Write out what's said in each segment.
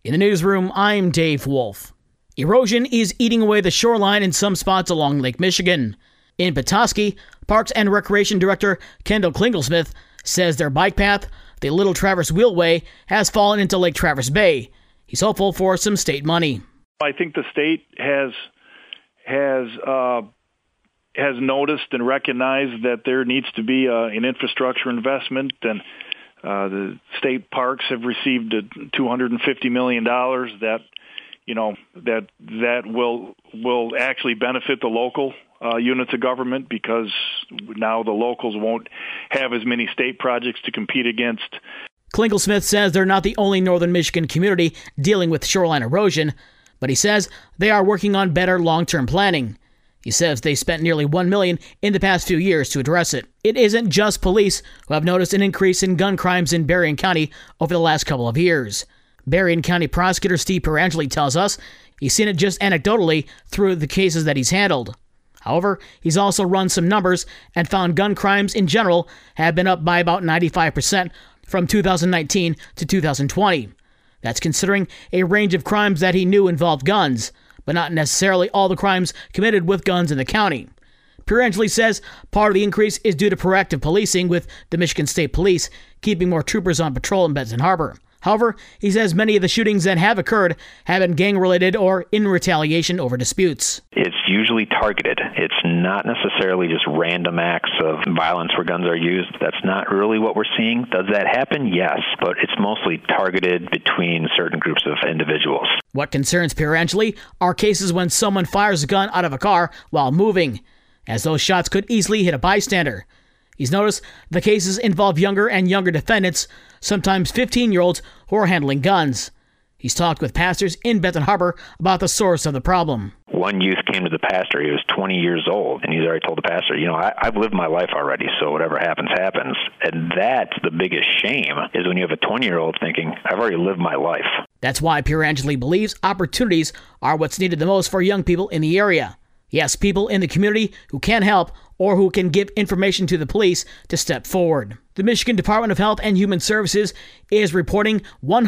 In the newsroom, I'm Dave Wolf. Erosion is eating away the shoreline in some spots along Lake Michigan. In Petoskey, Parks and Recreation Director Kendall Klingelsmith says their bike path, the Little Traverse Wheelway, has fallen into Lake Traverse Bay. He's hopeful for some state money. I think the state has noticed and recognized that there needs to be an infrastructure investment, and the state parks have received $250 million that will actually benefit the local units of government, because now the locals won't have as many state projects to compete against. Klingelsmith says they're not the only northern Michigan community dealing with shoreline erosion, but he says they are working on better long-term planning. He says they spent nearly $1 million in the past few years to address it. It isn't just police who have noticed an increase in gun crimes in Berrien County over the last couple of years. Berrien County Prosecutor Steve Perangeli tells us he's seen it just anecdotally through the cases that he's handled. However, he's also run some numbers and found gun crimes in general have been up by about 95% from 2019 to 2020. That's considering a range of crimes that he knew involved guns, but not necessarily all the crimes committed with guns in the county. Perangeli says part of the increase is due to proactive policing, with the Michigan State Police keeping more troopers on patrol in Benton Harbor. However, he says many of the shootings that have occurred have been gang-related or in retaliation over disputes. It's usually targeted. It's not necessarily just random acts of violence where guns are used. That's not really what we're seeing. Does that happen? Yes, but it's mostly targeted between certain groups of individuals. What concerns Perangeli are cases when someone fires a gun out of a car while moving, as those shots could easily hit a bystander. He's noticed the cases involve younger and younger defendants, sometimes 15-year-olds who are handling guns. He's talked with pastors in Benton Harbor about the source of the problem. One youth came to the pastor. He was 20 years old, and he's already told the pastor, I've lived my life already, so whatever happens, happens. And that's the biggest shame, is when you have a 20-year-old thinking, I've already lived my life. That's why Perangeli believes opportunities are what's needed the most for young people in the area. Yes, people in the community who can help or who can give information to the police to step forward. The Michigan Department of Health and Human Services is reporting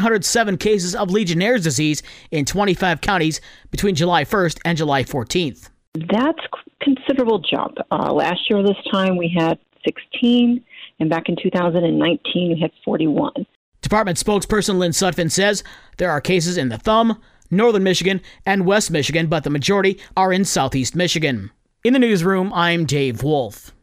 107 cases of Legionnaire's disease in 25 counties between July 1st and July 14th. That's a considerable jump. Last year this time we had 16, and back in 2019 we had 41. Department spokesperson Lynn Sutphin says there are cases in the Thumb, Northern Michigan, and West Michigan, but the majority are in Southeast Michigan. In the newsroom, I'm Dave Wolf.